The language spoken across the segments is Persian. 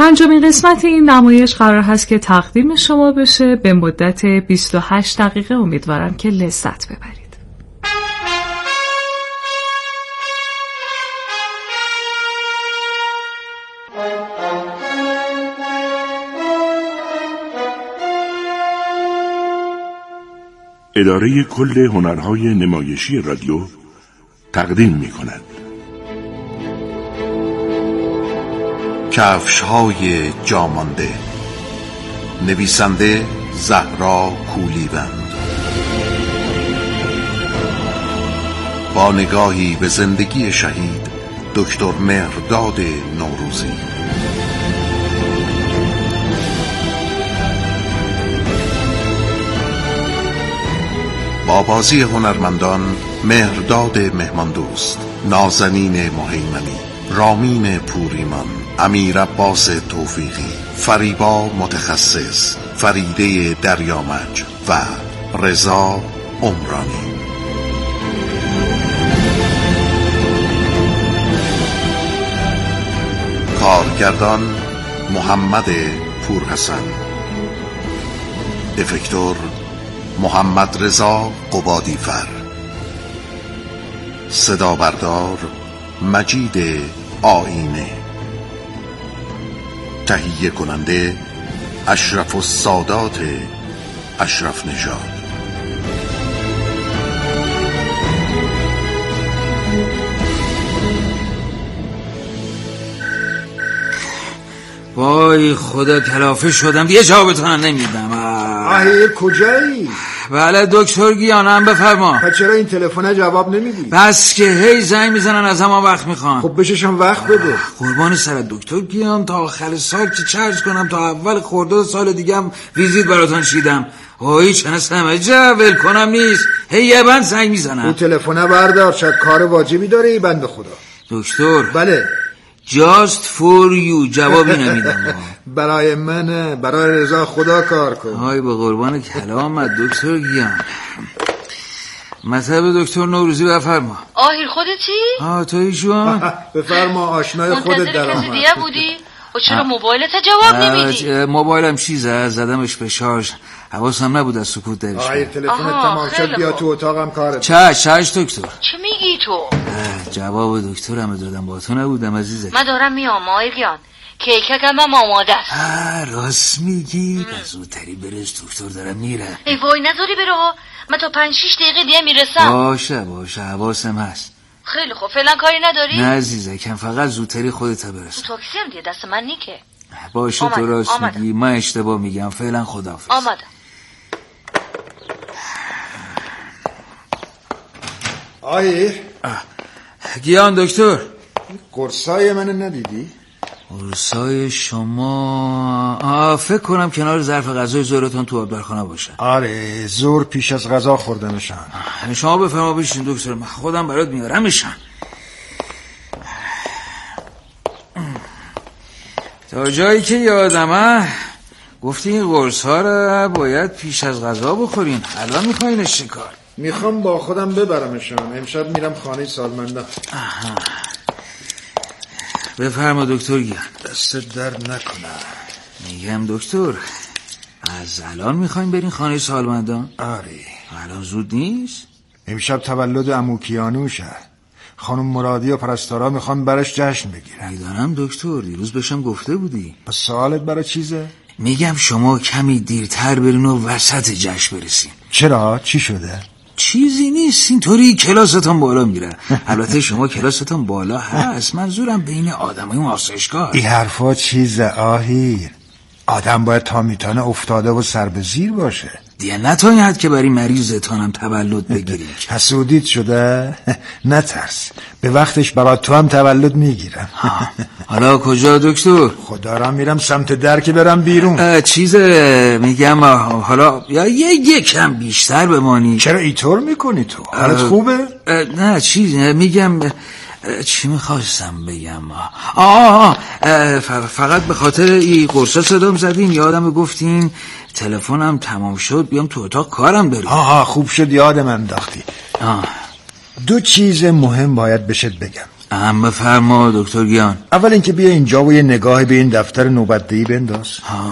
پنجمین قسمت این نمایش قرار هست که تقدیم شما بشه به مدت 28 دقیقه. امیدوارم که لذت ببرید. اداره کل هنرهای نمایشی رادیو تقدیم می‌کند کفش‌های جامانده، نویسنده زهرا کولیوند، با نگاهی به زندگی شهید دکتر مهرداد نوروزی. با بازی هنرمندان مهرداد مهماندوست، نازنین مهیمنی، رامین پوریمان، امیر عباس توفیقی، فریبا متخصص، فریده دریامج و رضا عمرانی. کارگردان محمد پورحسن، افکتور محمد رضا قبادیفر، صدا بردار مجید آینه، تهیه کننده اشرف السادات اشرف نژاد. وای خدا کلافه شدم دیگه، جوابتون نمیدم. آهی کجایی؟ بله دکتر گیانم، بفرما. چرا این تلفن جواب نمیدی؟ بس که هی زنگ میزنن از ما وقت میخوان. خب بششم وقت بده. قربان سر دکتر گیان، تا آخر سال که چارج کنم تا اول خرداد سال دیگه هم ویزیت براتون چیدم. اوه چه نستم ول کنم نیست، هی یه بند زنگ میزنن. اون تلفن بردار، شاید کار واجبی داره ای بنده خدا. دکتر بله. Just for you جوابی نمیدم. برای من، برای رضا خدا کار کن. های به قربان کلامت دکتر گیان. مطلب دکتر نوروزی بفرما. آهیر خودتی؟ توی جون بفرما، آشنای خودت در آمد. منتظر کسی دیگه بودی؟ و چرا موبایلت جواب نمیدی؟ موبایلم چیزه، زدمش به شارژ، حواسم نبود از سکوت درش. تلفنت تمام شد، بیا تو اتاقم کارت. چش دکتر. چه میگی تو؟ جواب دکترم دادم، با تو نبودم عزیزه. من دارم میام آیریان، کیکم هم آماده است. راست میگی، پس زودتری برس، دکتر دارم میره. ای وای نذاری بره ها، من تا 5-6 دقیقه دیگه میرسم. باشه حواسم هست. خیلی خوب، فعلا کاری نداری؟ نه عزیزه، کم فقط زودتری خودت برس. تو تاکسی هم دیگه دست من نیکه. باشه تو راست میگی، من اشتباه میگم. فعلا خداحافظ. آمدم. گیان دکتر، قرصای منو ندیدی؟ قرصای شما فکر کنم کنار ظرف غذای ظهرتون تو آبدارخانه باشه. آره، ظهر پیش از غذا خوردمشان. شما بفرما بشین دکتر، من خودم برات میارمشان. تا جایی که یادمه گفتی این قرص ها رو باید پیش از غذا بخورین. الان میخواینش چیکار؟ میخوام با خودم ببرمشان. امشب میرم خانه سالمندان. بفرما دکتر گیان. دست در نکنه. میگم دکتر، از الان میخواین برین خانه سالمندان؟ آره. الان زود نیست؟ امشب تولد عمو کیانوشه. خانم مرادی و پرستارا میخوان برش جشن بگیرن. میدانم دکتر، دیروز بهشم گفته بودی. پس سوالت برای چیزه؟ میگم شما کمی دیرتر برین و وسط جشن برسین. چرا؟ چی شده؟ چیزی نیست، اینطوری کلاستون بالا میره. البته شما کلاستون بالا هست، منظورم بین آدمای آسایشگاه. این حرفا چیزه آهیر. آدم باید تا میتونه افتاده و سر به زیر باشه. دیگه نتاید که برای مریضتانم تولد بگیری. حسودیت شده؟ نترس، به وقتش برای تو هم تولد میگیرم. حالا کجا دکتر؟ خدا را میرم سمت در که برم بیرون. میگم حالا یا یکم بیشتر بمانی. چرا اینطور میکنی تو؟ حالت خوبه؟ نه میگم چی میخواستم بگم. فقط به خاطر این قرصا صدام زدین، یادم گفتین تلفنم تمام شد بیام تو اتاق کارم داریم. خوب شد یادم انداختی. 2 چیز مهم باید بهت بگم. بفرما دکتر گیان. اول اینکه بیا اینجا و یه نگاه به این دفتر نوبتدهی بنداز.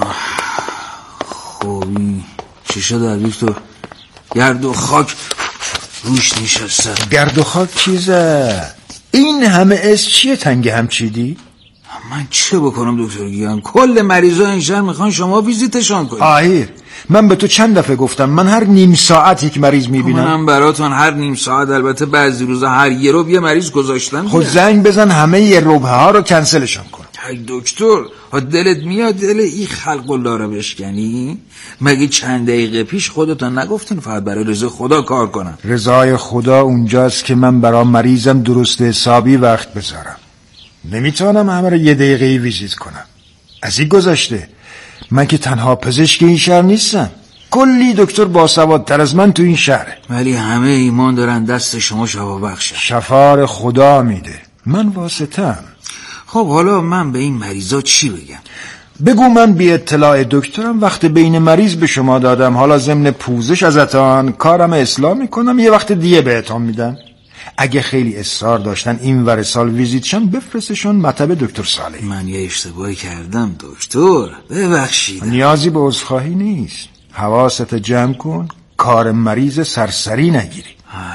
خوبی چی شده دکتر؟ گرد و خاک روش نشسته. گرد و خاک چیزه؟ این همه اس چیه تنگ هم چیدی؟ من چه بکنم دکتر گیان؟ کل مریضا این شهر میخوان شما ویزیتشان کنید. آهیر من به تو چند دفعه گفتم من هر نیم ساعت یک مریض میبینم. منم براتون هر نیم ساعت، البته بعضی روزا هر یه ربع یه مریض گذاشتم. خود زنگ بزن همه یه ربع ها رو کنسلشان کن. ای دکتر دلت میاد دل این خلق الله رو بشکنی؟ مگه چند دقیقه پیش خودتون نگفتین فقط برای رضای خدا کار کنم؟ رضای خدا اونجاست که من برای مریضم درست حسابی وقت بذارم. نمیتونم همه رو یه دقیقه ویزیت کنم. از این گذشته من که تنها پزشک این شهر نیستم، کلی دکتر باسوادتر از من تو این شهره. ولی همه ایمان دارن دست شما شفا بخشه. شفا خدا میده، من واسطم. خب حالا من به این مریضا چی بگم؟ بگو من بی اطلاع دکترم، وقت بین مریض به شما دادم، حالا ضمن پوزش ازتان کارم اصلاح میکنم، یه وقت دیگه بهتون میدم. اگه خیلی اصرار داشتن این ور سال ویزیتشن بفرستشون مطب دکتر صالح. من یه اشتباهی کردم دکتر، ببخشید. نیازی به عذرخواهی نیست، حواست جمع کن، کار مریض سرسری نگیری.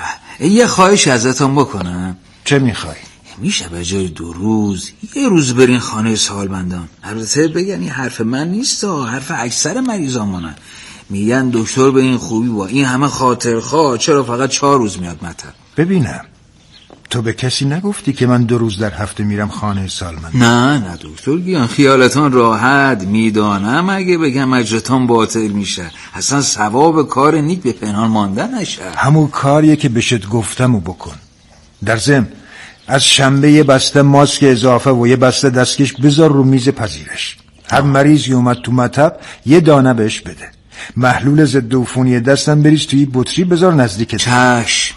یه خواهش ازتون بکنم. چه میخوای؟ میشه به جای 2 روز یه روز برین خانه سالمندان؟ البته بگن این حرف من نیست، حرف اکثر مریضامونه. میگن دکتر به این خوبی با این همه خاطرخواه چرا فقط 4 روز میاد مطب؟ ببینم تو به کسی نگفتی که من 2 روز در هفته میرم خانه سالمندان؟ نه دکتر گیان، خیالتان راحت. میدانم اگه بگم اجرتان باطل میشه، اصلا ثواب کار نیک به پنهان ماندن نشه. همون کاریه که بهت گفتم و بکن. در ضمن از شنبه یه بسته ماسک اضافه و یه بسته دستکش بذار رو میز پذیرش. هر مریضی اومد تو مطب یه دانه بهش بده. محلول ضد عفونی دستم بریز توی بطری بذار نزدیک. چشم.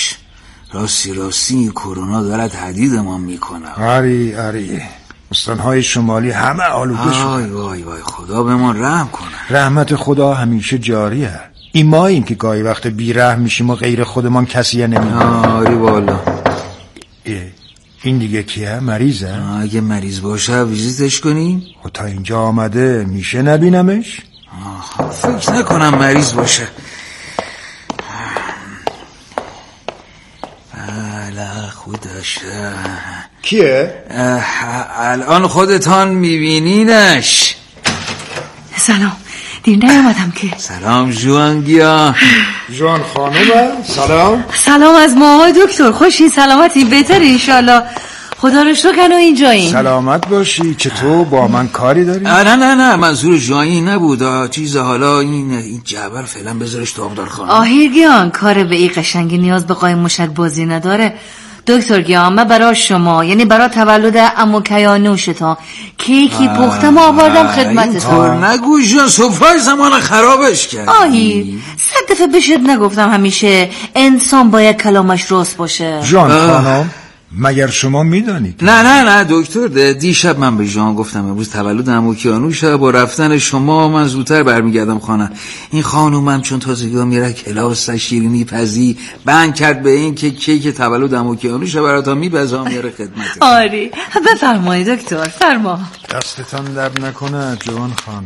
راستی کرونا داره تهدیدمان میکنه. آری استانهای شمالی همه آلوده شدن. وای خدا به ما رحم کنه. رحمت خدا همیشه جاریه. این ماییم که گاهی وقت بی‌رحم میشیم و غیر خودمان کسی نمیدونه. آری والا. این دیگه کیه؟ مریضه؟ اگه مریض باشه ویزیتش کنیم؟ خب تا اینجا آمده میشه نبینمش؟ فکر نکنم مریض باشه. بله خودشه. کیه؟ الان خودتان میبینینش. سلام، دیر نیامدم که. سلام جوان گیان. جوان خانومه. سلام از ما دکتر. خوشی سلامتی بهتر انشالله. خدا رو شکر کنو اینجاییم. سلامت باشی. چطور با من کاری داری؟ نه منظور جایی نبود. چیز حالا این جبر فعلا بذارش تو آبدارخانه. آهیر گیان، کار به این قشنگی نیاز به قایم مشت بازی نداره. دکتر گیان، من برای شما، یعنی برای تولد عمو کیانوشتان کیکی پختم و آوردم خدمتتون. نگو جان، سفره زمان خرابش کرد. آهیر 100 دفعه بهت نگفتم همیشه انسان باید کلامش راست باشه. جان خانم مگر شما میدانید؟ نه دکتر، دیشب من به جان گفتم امروز تولد عمو کیانوشه، با رفتن شما من زودتر برمیگردم خانه. این خانومم چون تازگی میره کلاس شیرینی پزی بند کرد به این که کیک تولد عمو کیانوشه براتون میبزام میاره خدمت. آری بفرمایید دکتر، فرما. دستتان درد نکنه جوان خانم.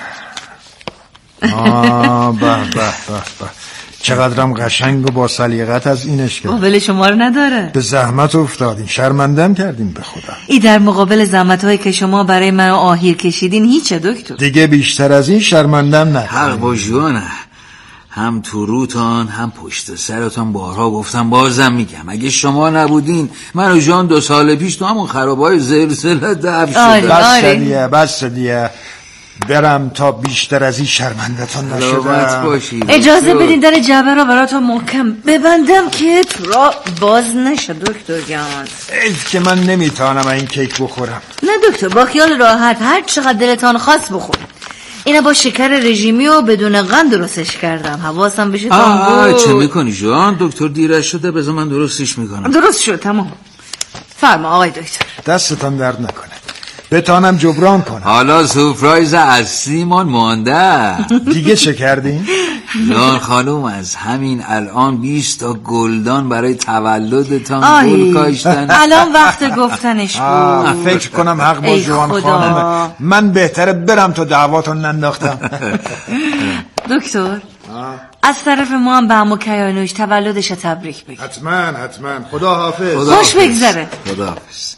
به چقدرم قشنگ و با سلیقت از اینش کرد. قابل شما رو نداره. به زحمت افتادین، شرمندم کردین به خدا. ای در مقابل زحمت‌هایی که شما برای من آهیر کشیدین هیچه دکتر. دیگه بیشتر از این شرمندم نکنین. حق با جوانه. هم تو روتان هم پشت سرتان بارها گفتم، بازم میگم اگه شما نبودین من و جان 2 سال پیش تو همون خرابای زلزله دفن شده. بس دیگه برم تا بیشتر از این شرمندتان نشدم. اجازه بدین در جعبه را براتون محکم ببندم که تو را باز نشه دکتر گیان. حیف که من نمیتونم این کیک بخورم. نه دکتر، با خیال راحت هر چقدر دلتان خواست بخورید. اینا با شکر رژیمی و بدون قند درستش کردم. حواسم بشه تا چه میکنی جان؟ دکتر دیرش شده، بذار من درستش میکنم. درست شد، تمام. فرما آقای دکتر. دستتان درد نکنه. بتانم جبران کنم. حالا سورپرایز اصلیمان مانده. دیگه چه کردین؟ جان خانوم از همین الان 20 تا گلدان برای تولدتان گل کاشتن. الان وقت گفتنش بود. فکر کنم حق با جوان خانم. من بهتره برم تا دعواتون ننداختم. دکتر از طرف ما هم به عمو کیانوش تولدش تبریک بگید. حتما خدا حافظ. خوش بگذره. خدا حافظ.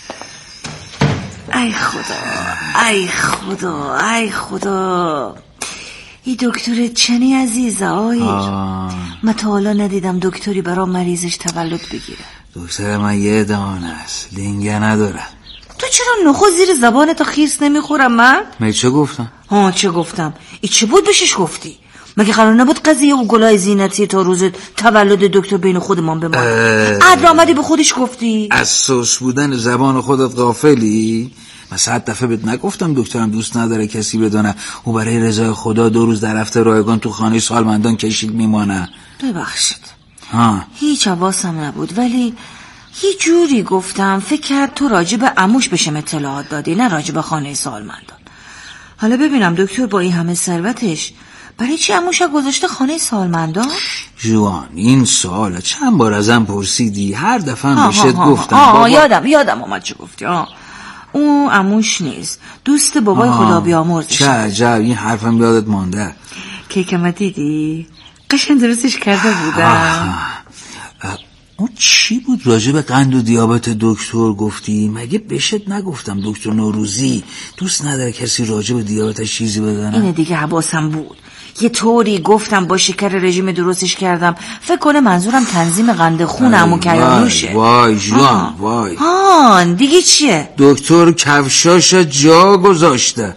ای خدا این دکتر چنی عزیزه آیر. من تا حالا ندیدم دکتری برای مریضش تولد بگیره. دکتر من یه دانه است، لنگه ندارم. تو چرا نخو زیر زبانتو خیس نمیخورم من؟ من چه گفتم؟ چه گفتم؟ ای چه بود بشش گفتی؟ مگه قرار نبود قضیه و گلای زینتی تا روز تولد دکتر بین خودمان بمانه؟ عدل به خودش گفتی؟ از سوس بودن زبان خودت غافلی؟ من 100 دفعه بهت نگفتم دکترم دوست نداره کسی بدونه او برای رضای خدا 2 روز در هفته رایگان تو خانه سالمندان کشید میمانه. ببخشید هیچ حواسم نبود، ولی یه جوری گفتم فکر کرد تو راجب عموش بشم اطلاعات دادی، نه راجب خانه سالمندان. حالا ببینم دکتر با این همه ثروتش برای چی عموش گذاشته خانه سالمندان؟ جوان این سوال چند بار ازم پرسیدی، هر دفعه هم بهت گفتم. یادم اومد چه گفتی. اون عموش نیست، دوست بابای خدا بیامرزش. چه عجب این حرفم یادت مانده. کیکم دیدی؟ قشنگ درستش کرده بودم. اون چی بود راجع به قند و دیابت دکتر گفتی؟ مگه بهت نگفتم دکتر نوروزی دوست نداره کسی راجع به دیابتش چیزی بدونه؟ اینه دیگه حواسم بود. یه طوری گفتم با شکر رژیم درستش کردم، فکر کنه منظورم تنظیم قند خون عمو کیانوشه. وای جان وای. دیگه چیه؟ دکتر کفشاش جا گذاشته.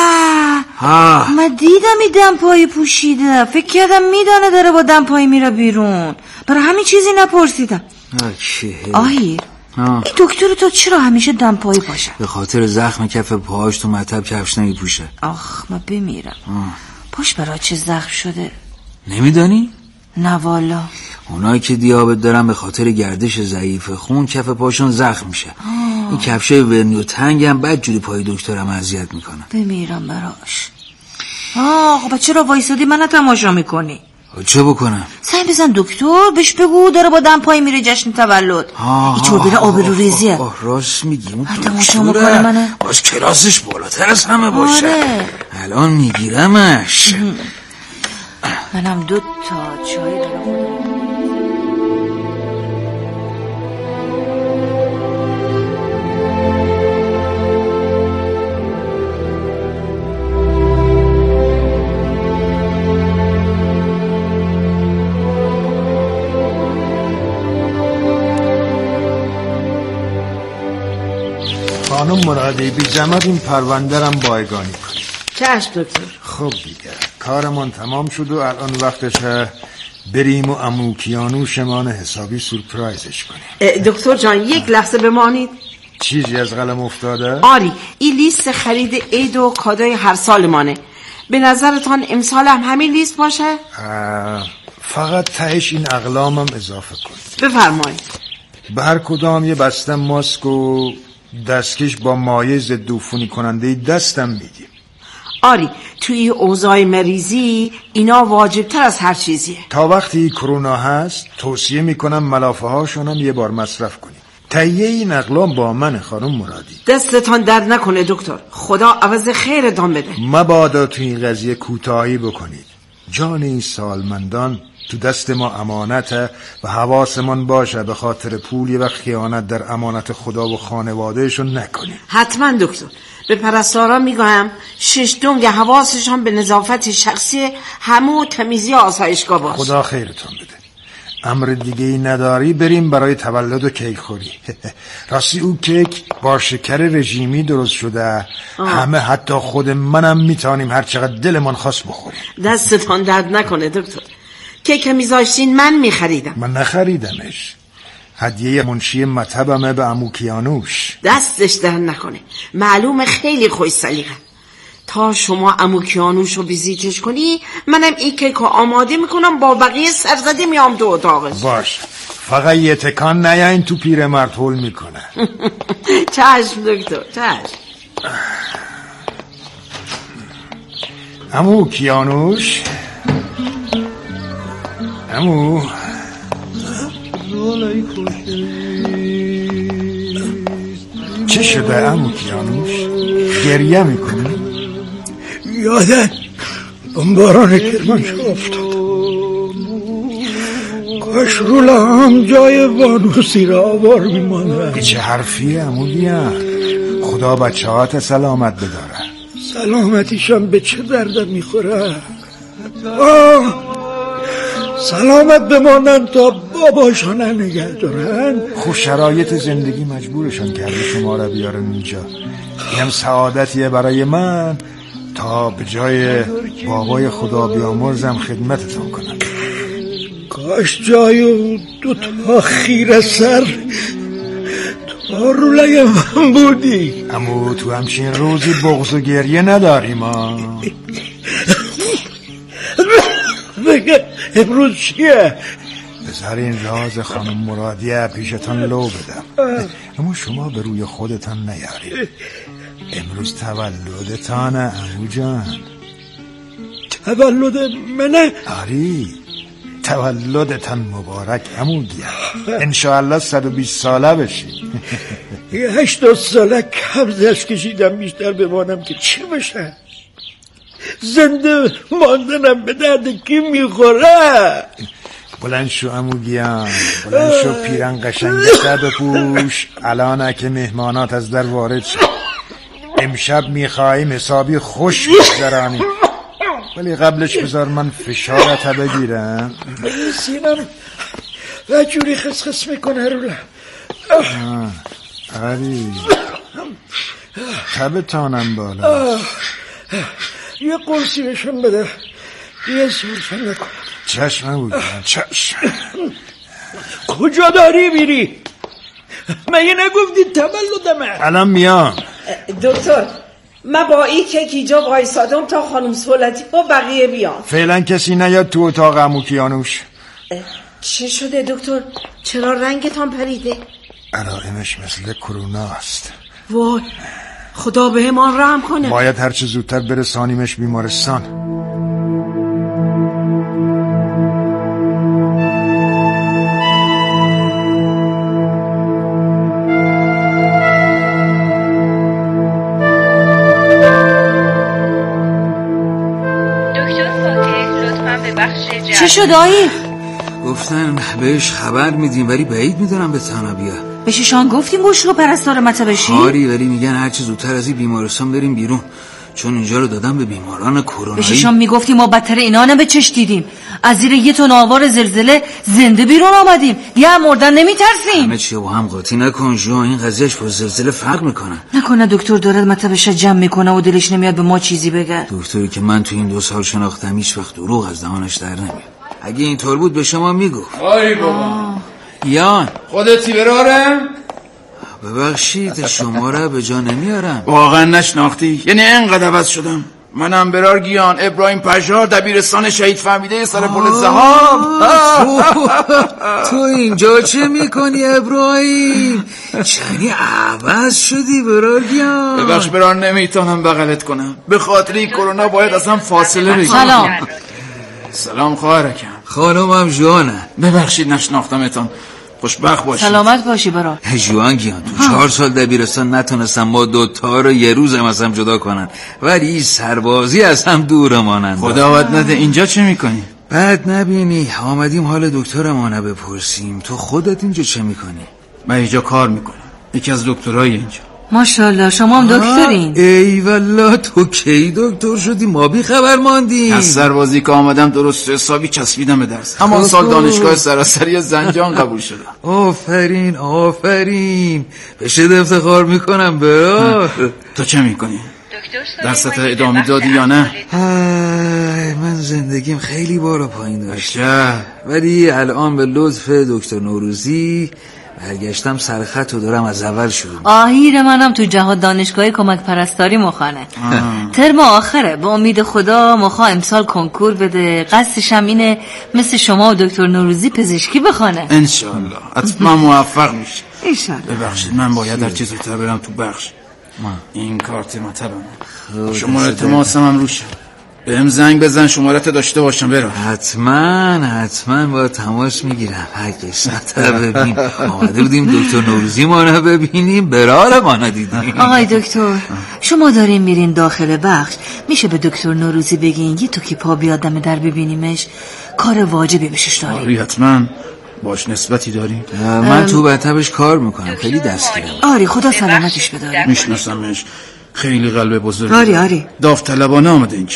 من دیدم این دمپایی پوشیده، فکر کردم میدانه داره با دمپایی میره بیرون، برای همین چیزی نپرسیدم. این دکتر تو چرا همیشه دمپایی پاشه؟ به خاطر زخم کف پاهاش تو مطب کفش نمیپوشه. من بمیرم. پاش برای چه زخم شده؟ نمیدانی؟ نه والا. اونایی که دیابت دارن به خاطر گردش ضعیف خون کف پاشون زخم میشه. این کفشای ورنی و تنگ هم بدجوری پای دکترم اذیت میکنن. بمیرم براش. خب چرا وایسادی منو تماشا میکنی؟ چه بکنم؟ سعی بزن دکتر بهش بگو داره با دمپایی میره جشن تولد. اینطور بره آبرو ریزیه. راست میگی. تماشا میکنه منه. باز کلاسش بالاتر از همه باشه. الان میگیرمش. منم 2 تا چای برام. خانم مرادی بی زحمت این پرونده رم بایگانی کنید. چشم دکتر. خب دیگه کارمون تمام شد و الان وقتشه بریم و عمو کیانوشمان حسابی سورپرایزش کنیم. دکتر جان یک لحظه بمانید. چیزی از قلم افتاده؟ آری این لیست خرید عید و کادوی هر سالمانه. به نظرتان امسال هم همین لیست باشه؟ فقط تهش این اقلامم اضافه کنید. بفرمایید. به هر کدام یه بسته ماسک و دستکش با مایع ضد عفونی کننده دستم میدیم. آری توی اوضاع مریضی اینا واجب تر از هر چیزیه. تا وقتی کرونا هست توصیه میکنم ملافه هاشون هم یه بار مصرف کنیم. تهیه این اقلام با من خانم مرادی. دستتان درد نکنه دکتر، خدا عوض خیر دام بده. مبادا تو این قضیه کوتاهی بکنید. جان این سالمندان تو دست ما امانته و حواسمون باشه به خاطر پول یه وقت خیانت در امانت خدا و خانوادهشون نکنیم. حتما دکتر. به پرستارا میگم 6 دنگ حواسشان به نظافت شخصی همو تمیزی آسایشگاه باشه. خدا خیرتون بده. امر دیگه ای نداری بریم برای تولد و کیک خوری. راستی او کیک با شکر رژیمی درست شده. همه حتی خود منم میتونیم هر چقدر دلمان خواست بخوریم. دستتان درد نکنه دکتر. کیک میذاشتین من میخریدم. من نخریدمش، هدیه منشی مطبمه به عمو کیانوش. دستش درد نکنه، معلومه خیلی خوش سلیقه. تا شما عمو کیانوش رو ویزیتش کنی منم این کیک رو آماده میکنم، با بقیه سرزده میام تو اتاقش. باش فقط یه تکان نیاین تو پیرمرد هول میکنه. چشم دکتر چشم. عمو کیانوش، عمو چه شده عمو کیانوش؟ گریه میکنی؟ یادت اون باران کرمانشاه افتاد. کاش رولم جای وانوسی را آوار میمانه. چه حرفیه عمو بیان؟ خدا بچه‌هات سلامت بداره. سلامتیشان به چه دردم میخوره؟ سلامت بمانن تا باباشان نگه دارن. خب شرایط زندگی مجبورشان کرده شما را بیارن اینجا. این سعادتیه برای من تا به جای بابای خدا بیامرزم خدمتتون کنم. کاش جای دو تا خیره سر تا روله من بودی. اما تو همچین روزی بغض و گریه نداریم ها. امروز چیه؟ بذار این راز خانم مرادیه پیشتان لو بدم. اما شما به روی خودتان نیارید. امروز تولدتانه عمو جان. تولد منه؟ آری، تولدتان مبارک عمو گیان. انشاءالله 120 ساله بشی. 80 ساله کم دست کشیدم بیشتر بمانم که چی بشه؟ زنده ماندنم به درد کی میخوره؟ بلند شو عمو گیان، بلند شو پیرن قشنگه سر بپوش. الان که مهمانات از در وارد شد. امشب میخواییم حسابی خوش بگذرانی، ولی قبلش بذار من فشارت بگیرم. سینم و جوری خسخس میکنه روله. آری تبتانم بالا. یه قرصی بهشون بده، یه سرفه نکن. چشم بود چشم. کجا داری میری؟ مگه نگفتی تولدمه؟ الان میام. دکتر، من با این که اینجا وایسادم تا خانم سولتی با بقیه بیان. فعلا کسی نیاد تو اتاق عمو کیانوش. چه شده دکتر؟ چرا رنگتان پریده؟ علائمش مثل کرونا است. وای، خدا به همان رحم کنه. باید هرچه زودتر برسانیمش بیمارستان. چی شد آیی؟ گفتن بهش خبر میدیم ولی بعید میدونم به تنها بیا. به شیشان گفتیم مشروع پرستار مته بشی؟ آری، ولی میگن هرچی زودتر از این بیمارستان بریم بیرون، چون اینجا رو دادن به بیماران کرونایی. به شیشان میگفتیم ما بدتر اینا نه به چش دیدیم. از زیر یه تن آوار زلزله زنده بیرون آمدیم. دیگه مردن نمیترسیم. همه چی با هم قاطی نکن جو، این قضیهش با زلزله فرق میکنه. نکنه دکتر دارد مطبش جمع میکنه و دلش نمیاد به ما چیزی بگه. دکتری که من تو این 2 سال شناختم هیچ وقت دروغ از دهانش در نمیاد. اگه اینطور بود به شما میگفت. آی بابا یان خودتی برارم؟ ببخشید شما را به جا نمیارم. واقعا نشناختی؟ یعنی اینقدر عوض شدم؟ منم برار گیان، ابراهیم پژار، دبیرستان شهید فهمیده سر پل زهاب. تو اینجا چه میکنی ابراهیم؟ چنی عوض شدی برار گیان؟ ببخش برار، نمیتونم بغلت کنم، به خاطر این کرونا باید اصلا فاصله بگیرم. سلام. سلام خواهرکم. خانمم جوانه. ببخشید نشناختمتون. خوشبخت باشید. سلامت باشی برار. جوان گیان، تو 4 سال دبیرستان نتونستم ما 2 تا رو یه روز هم از هم جدا کنن، ولی این سربازی از هم دور مانند. خداوند نده. اینجا چه میکنی؟ بعد نبینی آمدیم حال دکترمانه بپرسیم. تو خودت اینجا چه میکنی؟ من اینجا کار میکنم، یکی از دکترای اینجا. ماشاءالله شما هم دکترین؟ ای والله، تو کی دکتر شدی؟ ما بی خبر ماندیم. از سربازی که آمدم درست حسابی چسبیدم به درس. همان سال دانشگاه سراسری زنجان قبول شدم. آفرین آفرین، به شد افتخار میکنم برار. تو چه میکنی؟ درست ادامه دادی یا نه؟ من زندگیم خیلی بالا پایین داشته، ولی الان به لطف دکتر نوروزی برگشتم سرخط و دارم از اول شروع. آهیر منم تو جهاد دانشگاه کمک پرستاری مخانه. ترم آخره، به امید خدا مخا امسال کنکور بده. قصدشم اینه مثل شما و دکتر نوروزی پزشکی بخونه. انشالله حتما موفق میشه. انشالله. ببخشید من باید هر چیز زودتر برم تو بخش. این کارت مطبمه. شماره تماسم هم روشه. بهم زنگ بزن شمارت داشته باشم برم. حتما با تماس میگیرم. هر قسمت رو ببین. آمده بودیم دکتر نوروزی ما رو ببینیم، برار ما رو دیدیم. آقای دکتر شما دارین میرین داخل بخش، میشه به دکتر نوروزی بگین یه تو که پا بیاد دم در ببینیمش؟ کار واجبی بهش داریم. آری حتما باش نسبتی داریم. من تو مطبش کار میکنم، خیلی دستگیرم. آری خدا سلامتش بداره. میشناسمش، خیلی قلب بزرگ. آری داوطلبانه آمده اینجا.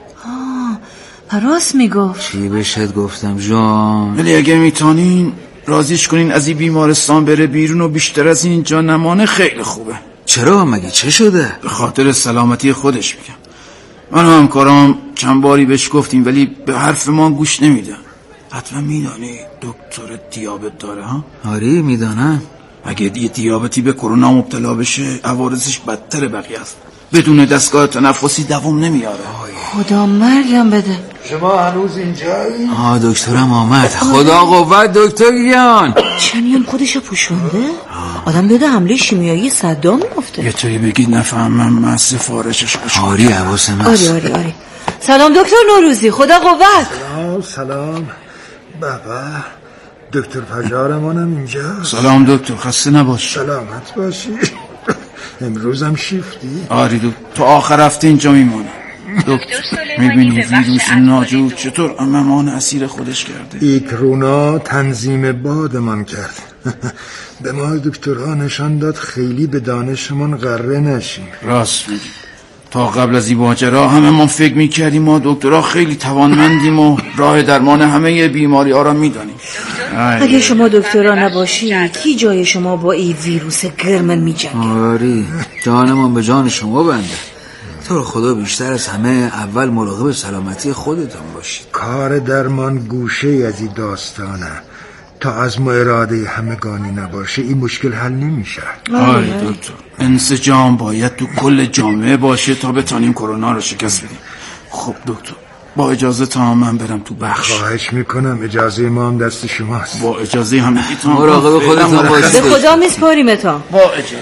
راست میگفت. چی بهشت گفتم جان؟ ولی اگه میتونین راضیش کنین از این بیمارستان بره بیرون و بیشتر از اینجا نمانه خیلی خوبه. چرا؟ مگه چه شده؟ به خاطر سلامتی خودش میگم. من و همکارام چند باری بهش گفتیم ولی به حرف ما گوش نمیده. حتما میدانی دکتر دیابت داره ها؟ آره میدانم. اگه یه دیابتی به کرونا مبتلا بشه عوارضش بدتر بقیه است. بدون دستگاه تنفسی دوام نمیاره. خدا مرگم بده. شما هنوز اینجایی؟ دکترم آمد. خدا قوت دکتر گیان. چنیم خودشو پوشونده؟ آدم بده حمله شیمیایی صدام میفته. یه طوری بگید نفهمم من سفارشش خوش. آری حواسم هست. آری. سلام دکتر نوروزی، خدا قوت. سلام بابا. دکتر پژارمونم اینجا. سلام دکتر، خسته نباش. سلامت باشی. امروزم شیفتی؟ آری تو آخر هفته اینجا میمونه. دکتر میبینی ویروس ناجور چطور اممان اسیر خودش کرده. ای کرونا تنظیم بادمان کرد. به ما دکترها نشان داد خیلی به دانشمان غره نشیم. راست میگی. تا قبل از این ماجرا همه ما فکر میکردیم ما دکترها خیلی توانمندیم و راه درمان همه بیماری ها را میدانیم. اگه شما دکترها نباشی کی جای شما با این ویروس گرمن میجنگه؟ آری جانمان به جان شما بنده. تو رو خدا بیشتر از همه اول مراقب سلامتی خودتان باشید. کار درمان گوشه از این داستانه. تا از ما اراده همگانی نباشه این مشکل حل نمیشه. آره دکتر، انسجام باید تو کل جامعه باشه تا بتونیم کرونا رو شکست بدیم. خب دکتر با اجازه تا من برم تو بخش. خواهش میکنم، اجازه ما هم دست شماست. با اجازه همگیتون مراقب خودتان باشید. به خدا میسپاریمتان. با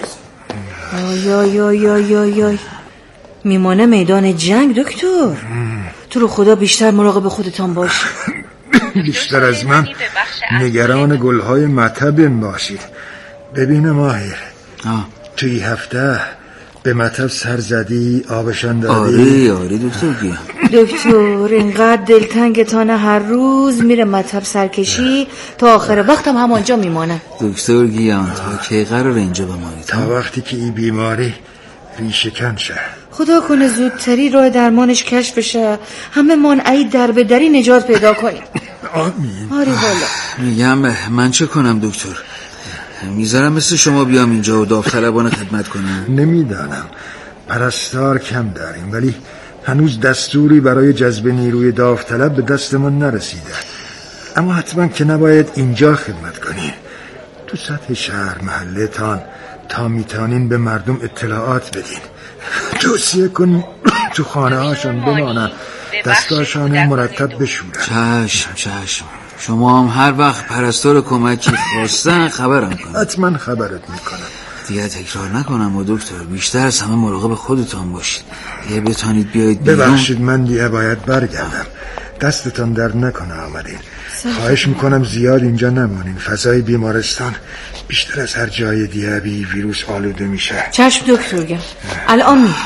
اجازه. آی میمانه میدان جنگ دکتر. تو رو خدا بیشتر مراقب خودتان باش. بیشتر از من نگران گلهای مطبم باشید. ببین ماهر، توی هفته به مطب سر زدی، آبشان دادی؟ آره دکتر گیان. دکتر اینقدر دلتنگتانه هر روز میره مطب سرکشی تا آخر وقتم همانجا میمانه. دکتر گیان تا کی قرار اینجا بمانید؟ تا وقتی که این بیماری ریشه کن شه. خدا کنه زودتری راه درمانش کشف بشه، همه مانعی در به دری نجات پیدا کنیم. آمین. آره والا. میگم من چه کنم دکتر؟ میذارم مثل شما بیام اینجا و داوطلبانه خدمت کنم؟ نمیدانم، پرستار کم داریم ولی هنوز دستوری برای جذب نیروی داوطلب به دستمون نرسیده. اما حتما که نباید اینجا خدمت کنیم. تو سطح شهر محله تا میتونین به مردم اطلاعات بدین. توصیه کن تو خانه هاشون بمانن، دستاشان مرتب بشورن. چشم. شما هم هر وقت پرستار کمکی خواستن خبرم کنم. حتما خبرت میکنم. دیگه تکرار نکنم و دکتر بیشتر از همه مراقب خودتان باشید. دیگه بتانید بیایید بیرون. ببخشید من دیگه باید برگردم. دستتان در نکنه آمدین. خواهش میکنم زیاد اینجا نمانین. فضای بیمارستان بیشتر از هر جای دیگه بی ویروس آلوده میشه. چشم دکتر گم. الان می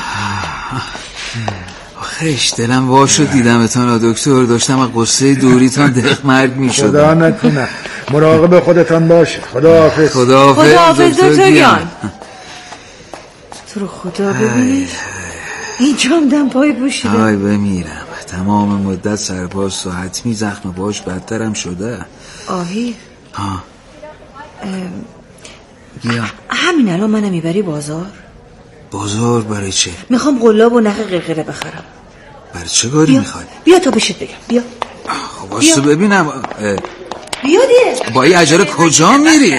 آخرش دلم واشو دیدمتان دکتر. داشتم از قصه دوریتان دق مرگ میشد. خدا نکنه. مراقب خودتان باشه. خداحافظ. خداحافظ دکتر گیان. تو رو خدا ببینید اینجا هم دم پای بوشیده. آی بمیرم. تمام مدت سرپاس و حتمی زخم باش بدترم شده. آهی گیان همین الان منو میبری بازار برای چه؟ میخوام قلاب و نخ قرقره بخرم. برای چه کاری میخوای؟ بیا تا بشت بگم. بیا خب واسه ببینم. بیا دیگه. با این عجله کجا میری؟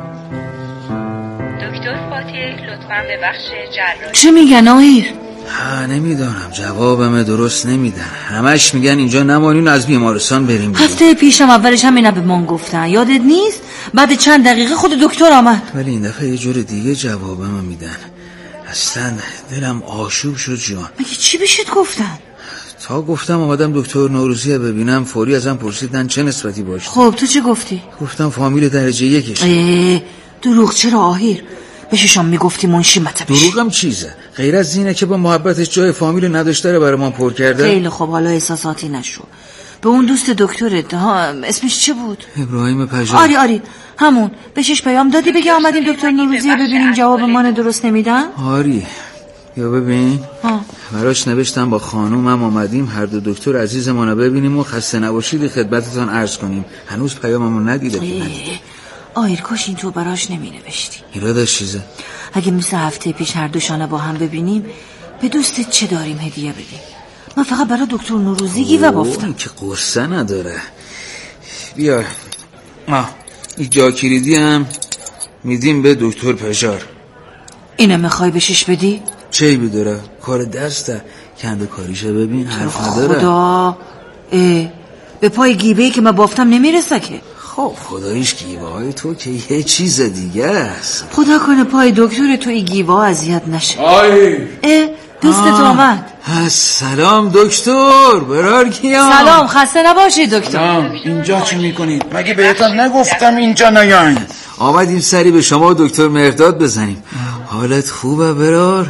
چه میگن آهیر؟ نمیدونم، جوابم درست نمیدن. همش میگن اینجا نمانین، از بیمارستان بریم. هفته پیشم اولش هم اینا به من گفتن، یادت نیست؟ بعد چند دقیقه خود دکتر آمد. ولی این دفعه یه جور دیگه جوابم میدن. اصلا دلم آشوب شد جان. مگه چی بهشت گفتن؟ تا گفتم اومدم دکتر نوروزی ببینم، فوری ازم پرسیدن چه نسبتی باشه. خب تو چه گفتی؟ گفتم فامیل درجه 1. دروغ چرا آهیر؟ بهششان میگفتی منشی مطبش. دروغم چیزه؟ غیر از اینه که با محبتش جای فامیل نداشته رو برای من پر کرده. خیلی خب، حالا احساساتی نشو. به اون دوست دکترت اسمش چه بود؟ ابراهیم پژار. آری همون. بهشش پیام دادی بگی آمدیم دکتر نوروزی ببینیم جواب ما درست نمیدن؟ آری یا ببین براش نوشتم با خانومم آمدیم هر دو دکتر عزیزمونو ببینیم و خسته نباشید خدمتتان عرض کنیم. هنوز پیاممو ندیده. آیر کاش این تو براش نمی نوشتی. ایرادش چیزه؟ اگه مثل هفته پیش هر دوشانه با هم ببینیم به دوستت چه داریم هدیه بدیم؟ من فقط برای دکتر نوروزی گیوه بافتم. که قصه نداره. بیا این جا کلیدی هم میدیم به دکتر پژار. اینو میخوای بهشش بدی؟ چه بداره؟ کار دسته. کنده کاریشه ببین، حرف نداره. خدا به پای گیوهی که من بافتم نمیرسه که. خب خداییش گیوه های تو که یه چیز دیگه است. خدا کنه پای دکتر تو این گیوه اذیت نشه. دوستت آمد. سلام دکتر. برار کیام. سلام، خسته نباشی دکتر. اینجا چی میکنید؟ مگه بهتون نگفتم اینجا نیاین؟ آمدیم سری به شما دکتر مهرداد بزنیم. حالت خوبه برار؟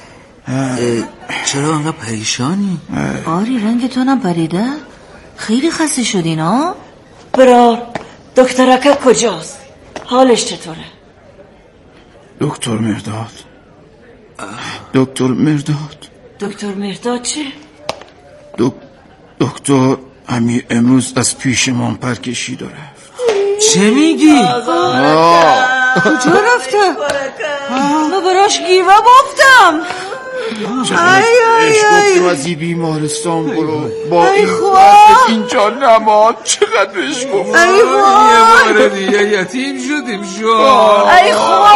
چرا انقدر پریشانی؟ آری رنگ تو هم پریده؟ خیلی خسته شدین ها؟ برار دکترکه کجاست؟ حالش چطوره؟ دکتر مهرداد. دکتر مهرداد. دکتر مهرداد چه؟ دکتر همین امروز از پیشمان پر کشید و رفت. چه میگی؟ کجا رفته؟ من براش گیوه بافتم. بهش گفتم از این بیمارستان برو، با این وقت اینجا نماد. چقدر بهش گفتم. یه بار دیگه یتیم شدیم شو. ای خدا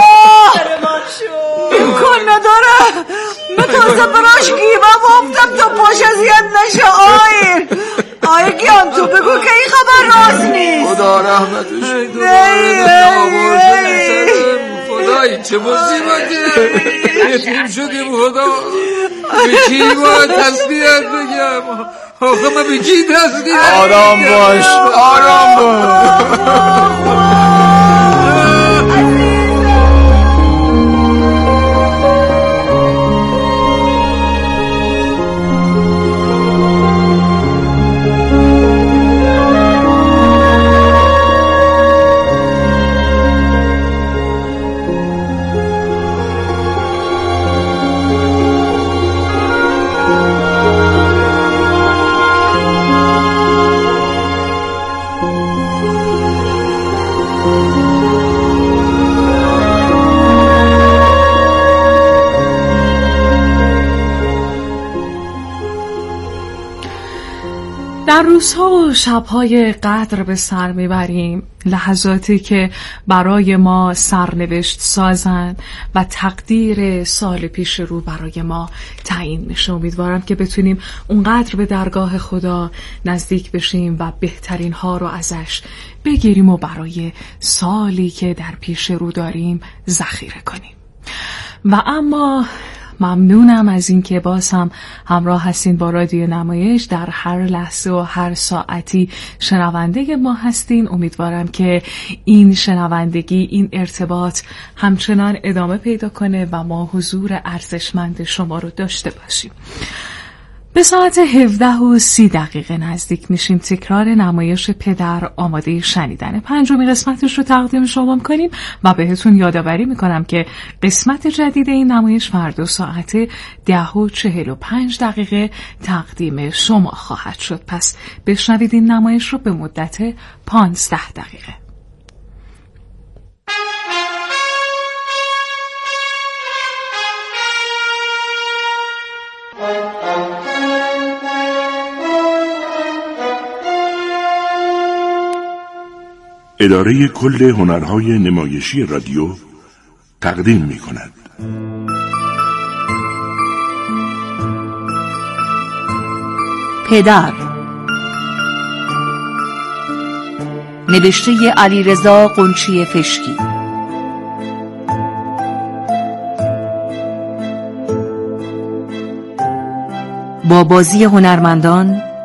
امکان نداره. من تازه براش گیوه بافتم تا پاش اذیت نشه. آیر گیان تو بگو که این خبر راست نیست. خدا رحمتش. خدایی چه مصیبتی. یتیم شدیم خدا. به کی باید تسلیت بگم؟ آخه من به کی تسلیت؟ آرام باش. در روزها و شبهای قدر به سر میبریم، لحظاتی که برای ما سرنوشت سازند و تقدیر سال پیش رو برای ما تعیین میشه. امیدوارم که بتونیم اونقدر به درگاه خدا نزدیک بشیم و بهترین ها رو ازش بگیریم و برای سالی که در پیش رو داریم ذخیره کنیم. و اما ممنونم از این که باز هم همراه هستین با رادیو نمایش. در هر لحظه و هر ساعتی شنونده ما هستین. امیدوارم که این شنوندگی، این ارتباط همچنان ادامه پیدا کنه و ما حضور ارزشمند شما رو داشته باشیم. به ساعت 17:30 نزدیک میشیم. تکرار نمایش پدر آماده شنیدن 5مین قسمتش رو تقدیم شما میکنیم و بهتون یادآوری میکنم که قسمت جدید این نمایش فردا ساعت 10:45 تقدیم شما خواهد شد. پس بشنوید این نمایش رو به مدت 15 دقیقه. اداره کل هنرهای نمایشی رادیو تقدیم می کند. پدر، نوشته علیرضا قنچی فشکی، با بازی هنرمندان